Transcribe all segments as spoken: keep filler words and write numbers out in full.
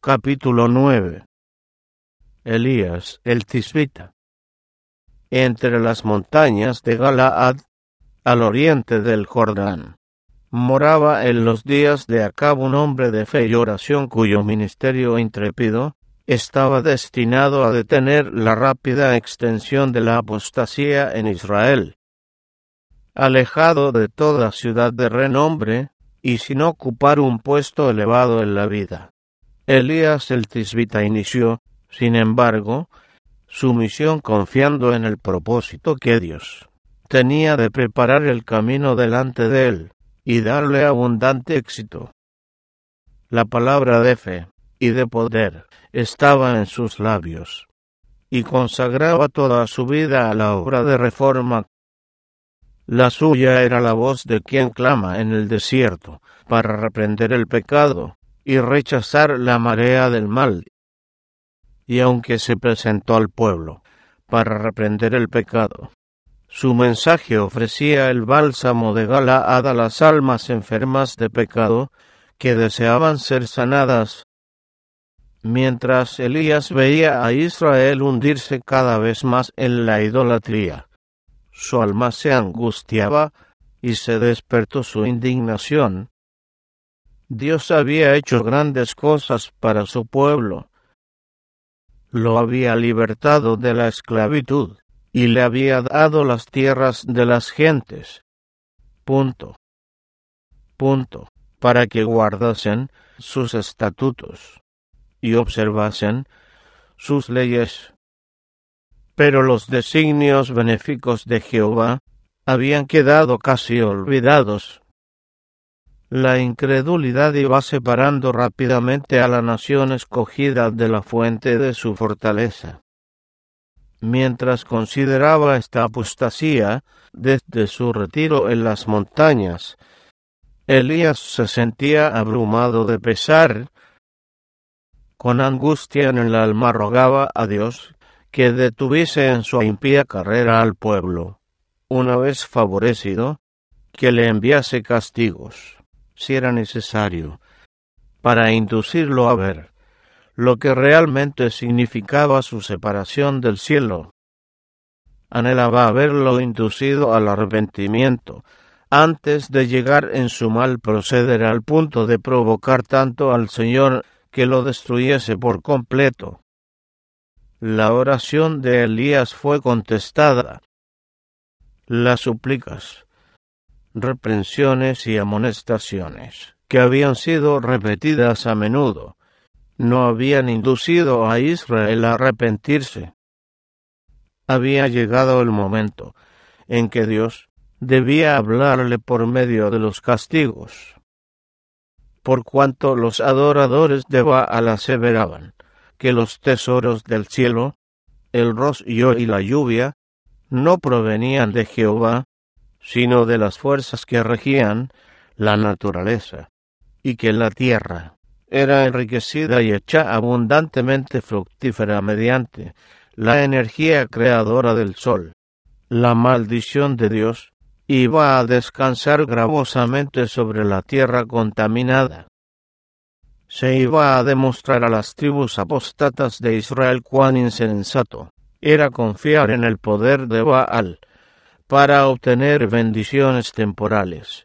Capítulo nueve. Elías el Tisbita. Entre las montañas de Galaad, al oriente del Jordán, moraba en los días de Acab un hombre de fe y oración cuyo ministerio intrépido estaba destinado a detener la rápida extensión de la apostasía en Israel. Alejado de toda ciudad de renombre, y sin ocupar un puesto elevado en la vida, Elías el Tisbita inició, sin embargo, su misión confiando en el propósito que Dios tenía de preparar el camino delante de él y darle abundante éxito. La palabra de fe y de poder estaba en sus labios, y consagraba toda su vida a la obra de reforma. La suya era la voz de quien clama en el desierto para reprender el pecado y rechazar la marea del mal. Y aunque se presentó al pueblo para reprender el pecado, su mensaje ofrecía el bálsamo de Galaad a las almas enfermas de pecado que deseaban ser sanadas. Mientras Elías veía a Israel hundirse cada vez más en la idolatría, su alma se angustiaba y se despertó su indignación. Dios había hecho grandes cosas para su pueblo. Lo había libertado de la esclavitud y le había dado las tierras de las gentes. Punto. Punto. Para que guardasen sus estatutos y observasen sus leyes. Pero los designios benéficos de Jehová habían quedado casi olvidados. La incredulidad iba separando rápidamente a la nación escogida de la fuente de su fortaleza. Mientras consideraba esta apostasía desde su retiro en las montañas, Elías se sentía abrumado de pesar. Con angustia en el alma rogaba a Dios que detuviese en su impía carrera al pueblo, una vez favorecido, que le enviase castigos, si era necesario, para inducirlo a ver lo que realmente significaba su separación del cielo. Anhelaba haberlo inducido al arrepentimiento antes de llegar en su mal proceder al punto de provocar tanto al Señor que lo destruyese por completo. La oración de Elías fue contestada. Las súplicas, reprensiones y amonestaciones, que habían sido repetidas a menudo, no habían inducido a Israel a arrepentirse. Había llegado el momento en que Dios debía hablarle por medio de los castigos. Por cuanto los adoradores de Baal aseveraban que los tesoros del cielo, el rocío y la lluvia, no provenían de Jehová, sino de las fuerzas que regían la naturaleza, y que la tierra era enriquecida y hecha abundantemente fructífera mediante la energía creadora del sol. La maldición de Dios iba a descansar gravosamente sobre la tierra contaminada. Se iba a demostrar a las tribus apóstatas de Israel cuán insensato era confiar en el poder de Baal para obtener bendiciones temporales.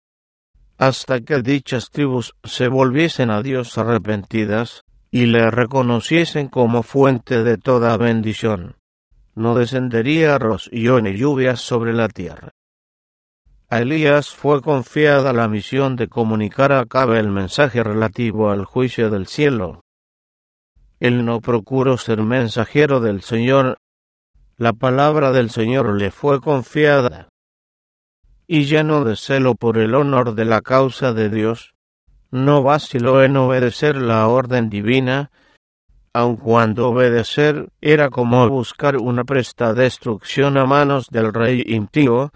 Hasta que dichas tribus se volviesen a Dios arrepentidas y le reconociesen como fuente de toda bendición, no descendería rocío ni lluvias sobre la tierra. A Elías fue confiada la misión de comunicar a Acab el mensaje relativo al juicio del cielo. Él no procuró ser mensajero del Señor. La palabra del Señor le fue confiada. Y lleno de celo por el honor de la causa de Dios, no vaciló en obedecer la orden divina, aun cuando obedecer era como buscar una presta destrucción a manos del rey impío.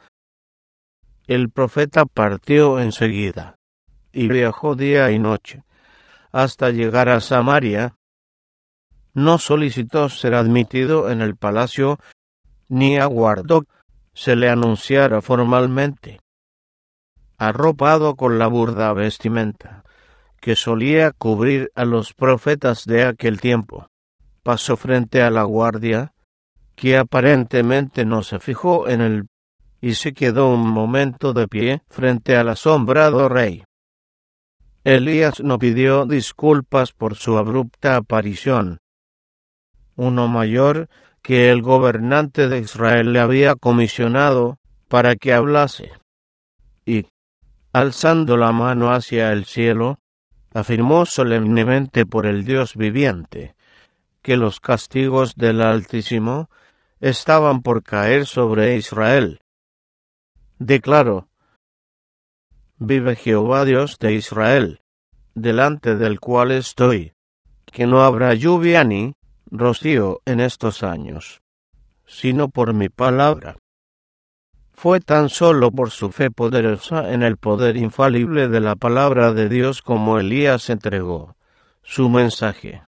El profeta partió enseguida, y viajó día y noche, hasta llegar a Samaria. No solicitó ser admitido en el palacio, ni aguardó se le anunciara formalmente. Arropado con la burda vestimenta que solía cubrir a los profetas de aquel tiempo, pasó frente a la guardia, que aparentemente no se fijó en él, y se quedó un momento de pie frente al asombrado rey. Elías no pidió disculpas por su abrupta aparición. Uno mayor que el gobernante de Israel le había comisionado para que hablase, y, alzando la mano hacia el cielo, afirmó solemnemente por el Dios viviente que los castigos del Altísimo estaban por caer sobre Israel. Declaró: vive Jehová Dios de Israel, delante del cual estoy, que no habrá lluvia ni rocío en estos años, sino por mi palabra. Fue tan solo por su fe poderosa en el poder infalible de la palabra de Dios como Elías entregó su mensaje.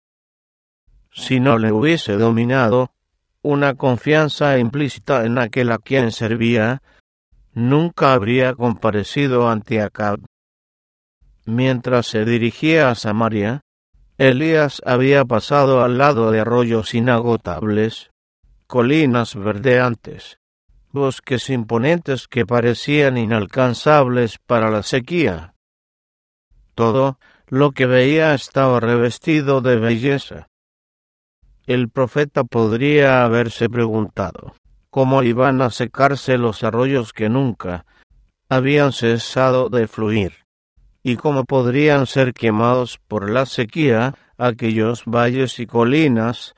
Si no le hubiese dominado una confianza implícita en aquel a quien servía, nunca habría comparecido ante Acab. Mientras se dirigía a Samaria, Elías había pasado al lado de arroyos inagotables, colinas verdeantes, bosques imponentes que parecían inalcanzables para la sequía. Todo lo que veía estaba revestido de belleza. El profeta podría haberse preguntado cómo iban a secarse los arroyos que nunca habían cesado de fluir, y cómo podrían ser quemados por la sequía aquellos valles y colinas,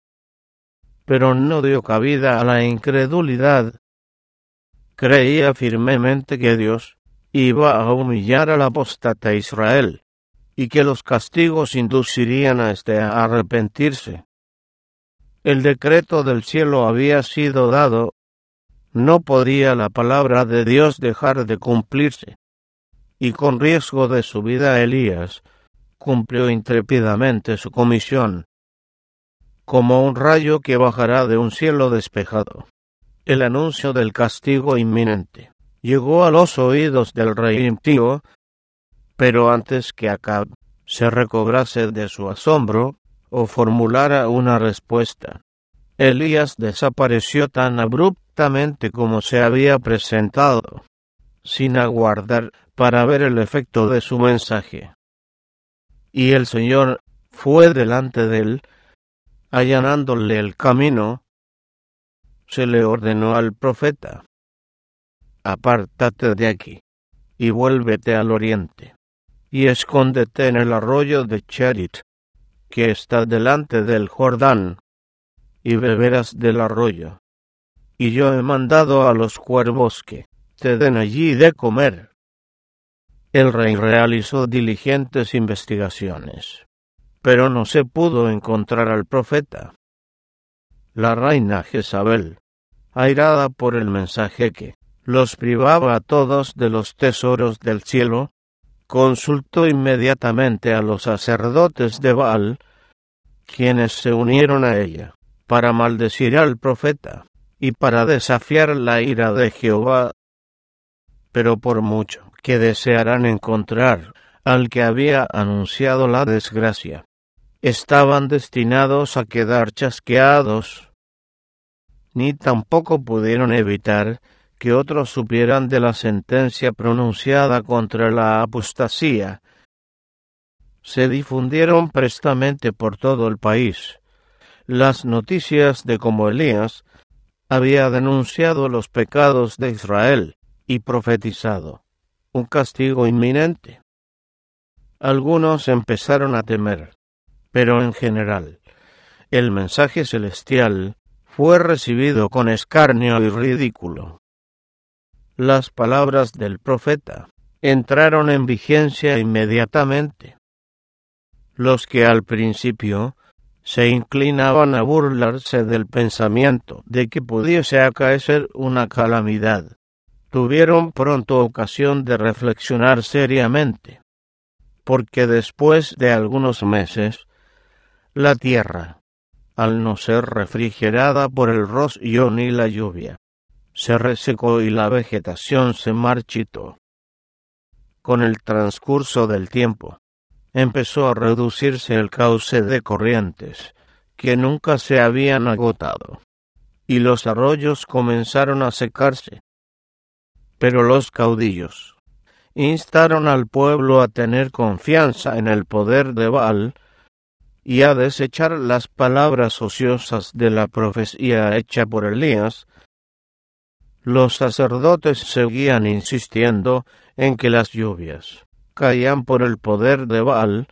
pero no dio cabida a la incredulidad. Creía firmemente que Dios iba a humillar al apóstata Israel, y que los castigos inducirían a éste a arrepentirse. El decreto del cielo había sido dado, no podía la palabra de Dios dejar de cumplirse, y con riesgo de su vida Elías cumplió intrépidamente su comisión. Como un rayo que bajará de un cielo despejado, el anuncio del castigo inminente llegó a los oídos del rey impío, pero antes que Acab se recobrase de su asombro o formulara una respuesta, Elías desapareció tan abruptamente como se había presentado, sin aguardar para ver el efecto de su mensaje. Y el Señor fue delante de él, allanándole el camino. Se le ordenó al profeta: apártate de aquí, y vuélvete al oriente, y escóndete en el arroyo de Cherit, que está delante del Jordán, y beberás del arroyo. Y yo he mandado a los cuervos que te den allí de comer. El rey realizó diligentes investigaciones, pero no se pudo encontrar al profeta. La reina Jezabel, airada por el mensaje que los privaba a todos de los tesoros del cielo, consultó inmediatamente a los sacerdotes de Baal, quienes se unieron a ella para maldecir al profeta y para desafiar la ira de Jehová. Pero por mucho que desearan encontrar al que había anunciado la desgracia, estaban destinados a quedar chasqueados. Ni tampoco pudieron evitar que otros supieran de la sentencia pronunciada contra la apostasía. Se difundieron prestamente por todo el país las noticias de cómo Elías había denunciado los pecados de Israel y profetizado un castigo inminente. Algunos empezaron a temer, pero en general el mensaje celestial fue recibido con escarnio y ridículo. Las palabras del profeta entraron en vigencia inmediatamente. Los que al principio se inclinaban a burlarse del pensamiento de que pudiese acaecer una calamidad, tuvieron pronto ocasión de reflexionar seriamente, porque después de algunos meses, la tierra, al no ser refrigerada por el rocío ni la lluvia, se resecó y la vegetación se marchitó. Con el transcurso del tiempo, empezó a reducirse el cauce de corrientes, que nunca se habían agotado, y los arroyos comenzaron a secarse. Pero los caudillos instaron al pueblo a tener confianza en el poder de Baal y a desechar las palabras ociosas de la profecía hecha por Elías. Los sacerdotes seguían insistiendo en que las lluvias caían por el poder de Baal.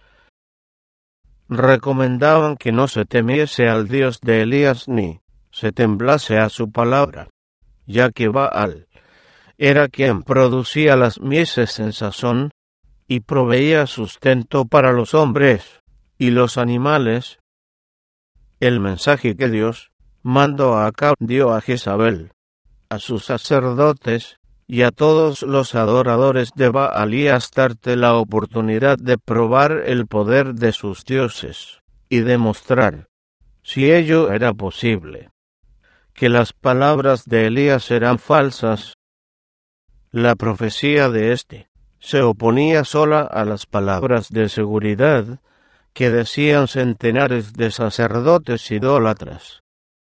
Recomendaban que no se temiese al Dios de Elías ni se temblase a su palabra, ya que Baal era quien producía las mieses en sazón y proveía sustento para los hombres y los animales. El mensaje que Dios mandó a Acab dio a Jezabel, a sus sacerdotes y a todos los adoradores de Baal y Astarte la oportunidad de probar el poder de sus dioses y demostrar, si ello era posible, que las palabras de Elías eran falsas. La profecía de éste se oponía sola a las palabras de seguridad que decían centenares de sacerdotes idólatras.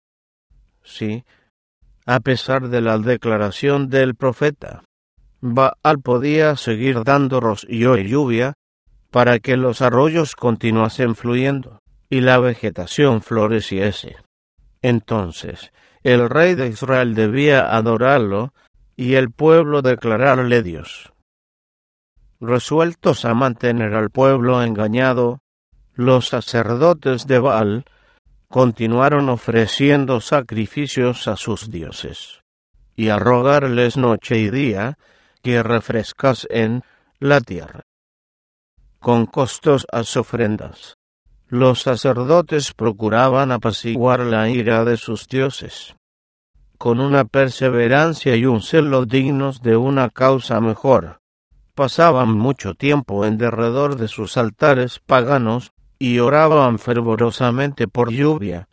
Sí, a pesar de la declaración del profeta, Baal podía seguir dando rocío y lluvia para que los arroyos continuasen fluyendo y la vegetación floreciese. Entonces, el rey de Israel debía adorarlo y el pueblo declararle Dios. Resueltos a mantener al pueblo engañado, los sacerdotes de Baal continuaron ofreciendo sacrificios a sus dioses, y a rogarles noche y día que refrescasen la tierra. Con costosas ofrendas, los sacerdotes procuraban apaciguar la ira de sus dioses, con una perseverancia y un celo dignos de una causa mejor. Pasaban mucho tiempo en derredor de sus altares paganos y oraban fervorosamente por lluvia.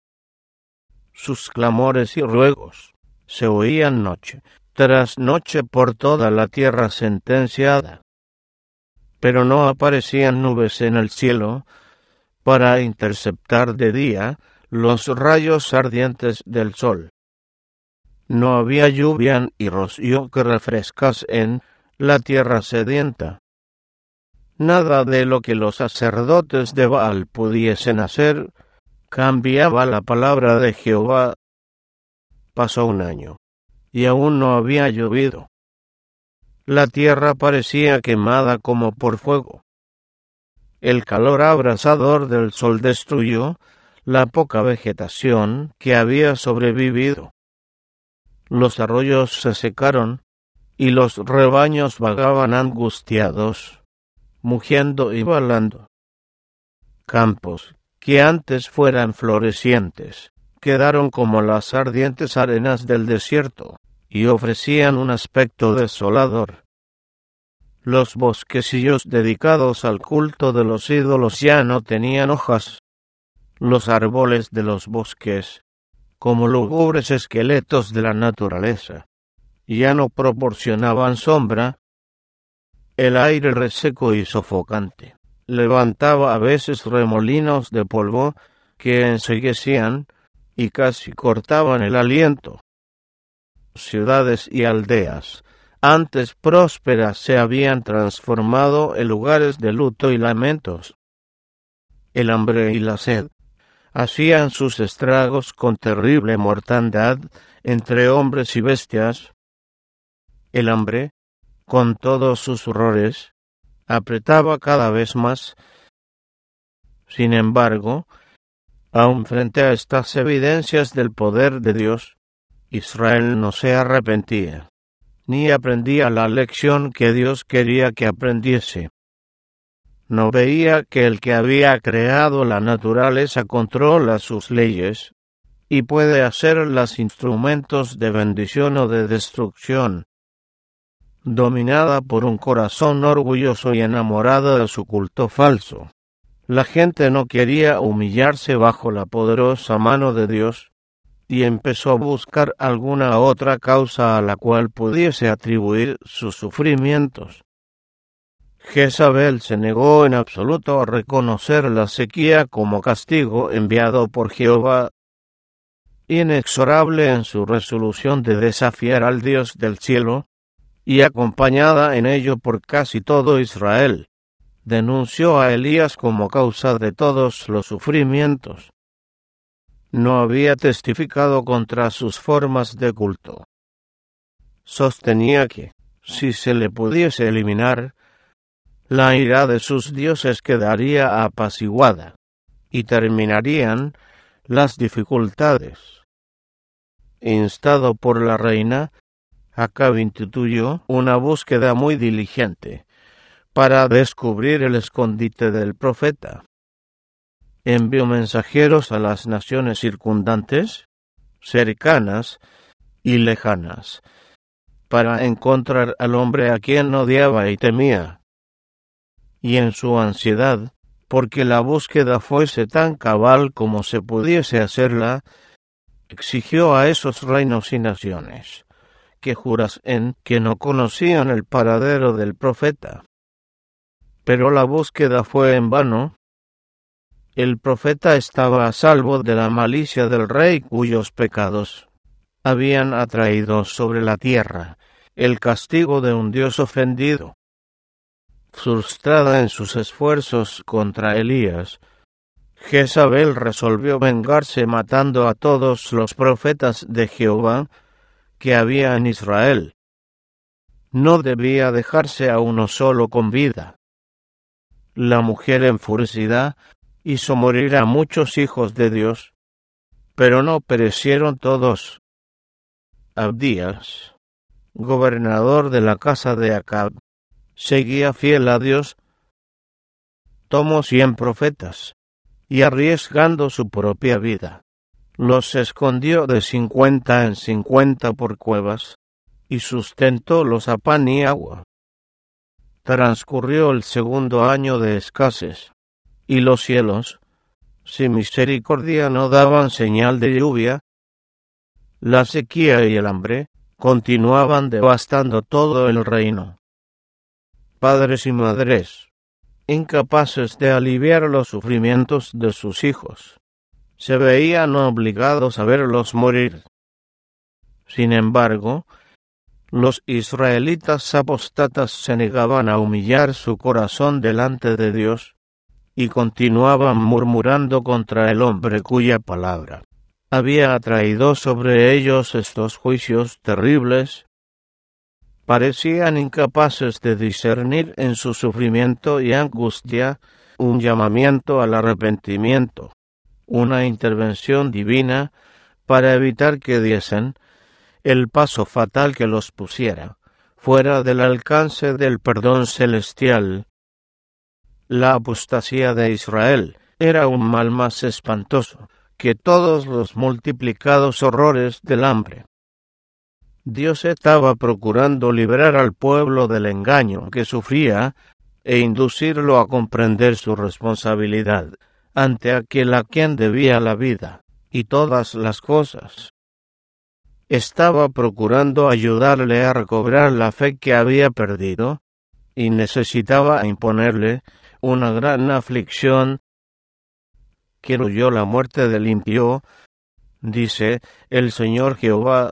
Sus clamores y ruegos se oían noche tras noche por toda la tierra sentenciada. Pero no aparecían nubes en el cielo para interceptar de día los rayos ardientes del sol. No había lluvia y rocío que refrescasen la tierra sedienta. Nada de lo que los sacerdotes de Baal pudiesen hacer cambiaba la palabra de Jehová. Pasó un año, y aún no había llovido. La tierra parecía quemada como por fuego. El calor abrasador del sol destruyó la poca vegetación que había sobrevivido. Los arroyos se secaron, y los rebaños vagaban angustiados, mugiendo y balando. Campos, que antes fueran florecientes, quedaron como las ardientes arenas del desierto, y ofrecían un aspecto desolador. Los bosquecillos dedicados al culto de los ídolos ya no tenían hojas. Los árboles de los bosques, como lúgubres esqueletos de la naturaleza, ya no proporcionaban sombra. El aire reseco y sofocante levantaba a veces remolinos de polvo que enseguecían y casi cortaban el aliento. Ciudades y aldeas, antes prósperas, se habían transformado en lugares de luto y lamentos. El hambre y la sed hacían sus estragos con terrible mortandad entre hombres y bestias. El hambre, con todos sus horrores, apretaba cada vez más. Sin embargo, aun frente a estas evidencias del poder de Dios, Israel no se arrepentía, ni aprendía la lección que Dios quería que aprendiese. No veía que el que había creado la naturaleza controla sus leyes y puede hacerlas instrumentos de bendición o de destrucción. Dominada por un corazón orgulloso y enamorado de su culto falso, la gente no quería humillarse bajo la poderosa mano de Dios y empezó a buscar alguna otra causa a la cual pudiese atribuir sus sufrimientos. Jezabel se negó en absoluto a reconocer la sequía como castigo enviado por Jehová. Inexorable en su resolución de desafiar al Dios del cielo, y acompañada en ello por casi todo Israel, denunció a Elías como causa de todos los sufrimientos. No había testificado contra sus formas de culto. Sostenía que, si se le pudiese eliminar, la ira de sus dioses quedaría apaciguada, y terminarían las dificultades. Instado por la reina, Acab instituyó una búsqueda muy diligente para descubrir el escondite del profeta. Envió mensajeros a las naciones circundantes, cercanas y lejanas, para encontrar al hombre a quien odiaba y temía. Y en su ansiedad, porque la búsqueda fuese tan cabal como se pudiese hacerla, exigió a esos reinos y naciones que jurasen que no conocían el paradero del profeta. Pero la búsqueda fue en vano. El profeta estaba a salvo de la malicia del rey cuyos pecados habían atraído sobre la tierra el castigo de un Dios ofendido. Frustrada en sus esfuerzos contra Elías, Jezabel resolvió vengarse matando a todos los profetas de Jehová que había en Israel. No debía dejarse a uno solo con vida. La mujer enfurecida hizo morir a muchos hijos de Dios, pero no perecieron todos. Abdías, gobernador de la casa de Acab, seguía fiel a Dios. Tomó cien profetas, y arriesgando su propia vida, los escondió de cincuenta en cincuenta por cuevas, y sustentólos a pan y agua. Transcurrió el segundo año de escasez, y los cielos, sin misericordia, no daban señal de lluvia. La sequía y el hambre continuaban devastando todo el reino. Padres y madres, incapaces de aliviar los sufrimientos de sus hijos, se veían obligados a verlos morir. Sin embargo, los israelitas apóstatas se negaban a humillar su corazón delante de Dios y continuaban murmurando contra el hombre cuya palabra había atraído sobre ellos estos juicios terribles. Parecían incapaces de discernir en su sufrimiento y angustia un llamamiento al arrepentimiento, una intervención divina para evitar que diesen el paso fatal que los pusiera fuera del alcance del perdón celestial. La apostasía de Israel era un mal más espantoso que todos los multiplicados horrores del hambre. Dios estaba procurando liberar al pueblo del engaño que sufría e inducirlo a comprender su responsabilidad ante aquel a quien debía la vida y todas las cosas. Estaba procurando ayudarle a recobrar la fe que había perdido y necesitaba imponerle una gran aflicción. Quiero yo la muerte del impío, dice el Señor Jehová.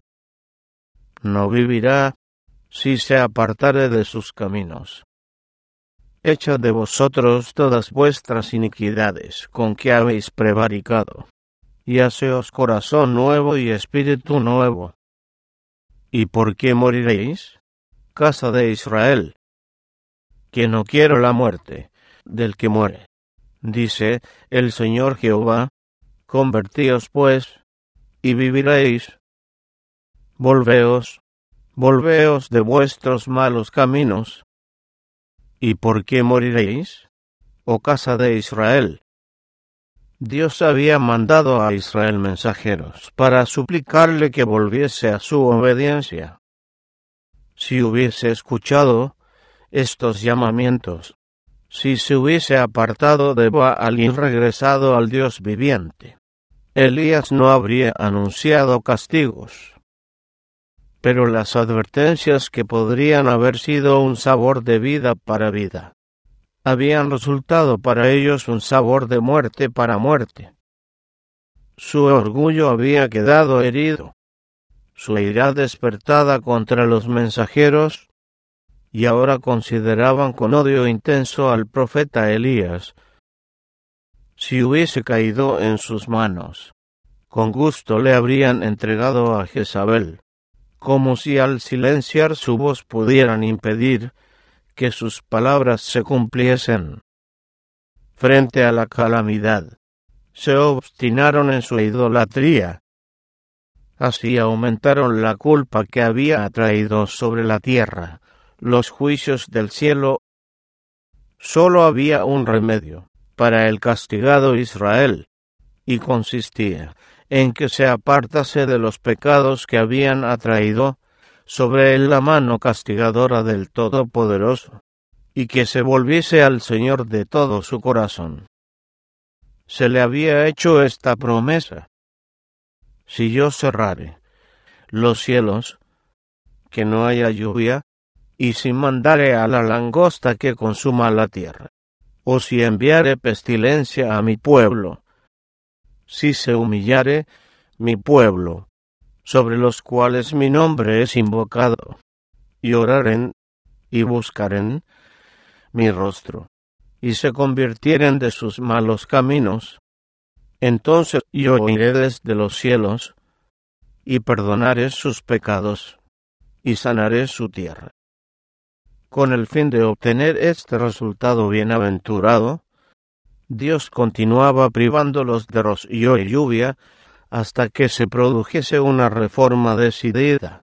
No vivirá si se apartare de sus caminos. Echad de vosotros todas vuestras iniquidades con que habéis prevaricado, y haceos corazón nuevo y espíritu nuevo. ¿Y por qué moriréis, casa de Israel? Que no quiero la muerte del que muere, dice el Señor Jehová. Convertíos pues, y viviréis. Volveos, volveos de vuestros malos caminos. ¿Y por qué moriréis, oh casa de Israel? Dios había mandado a Israel mensajeros para suplicarle que volviese a su obediencia. Si hubiese escuchado estos llamamientos, si se hubiese apartado de Baal y regresado al Dios viviente, Elías no habría anunciado castigos. Pero las advertencias que podrían haber sido un sabor de vida para vida, habían resultado para ellos un sabor de muerte para muerte. Su orgullo había quedado herido, su ira despertada contra los mensajeros, y ahora consideraban con odio intenso al profeta Elías. Si hubiese caído en sus manos, con gusto le habrían entregado a Jezabel, como si al silenciar su voz pudieran impedir que sus palabras se cumpliesen. Frente a la calamidad, se obstinaron en su idolatría. Así aumentaron la culpa que había atraído sobre la tierra los juicios del cielo. Solo había un remedio para el castigado Israel, y consistía en que se apartase de los pecados que habían atraído sobre él la mano castigadora del Todopoderoso, y que se volviese al Señor de todo su corazón. Se le había hecho esta promesa: si yo cerrare los cielos, que no haya lluvia, y si mandare a la langosta que consuma la tierra, o si enviare pestilencia a mi pueblo, si se humillare mi pueblo, sobre los cuales mi nombre es invocado, y oraren y buscaren mi rostro, y se convirtieren de sus malos caminos, entonces yo oiré desde los cielos, y perdonaré sus pecados, y sanaré su tierra. Con el fin de obtener este resultado bienaventurado, Dios continuaba privándolos de rocío y lluvia hasta que se produjese una reforma decidida.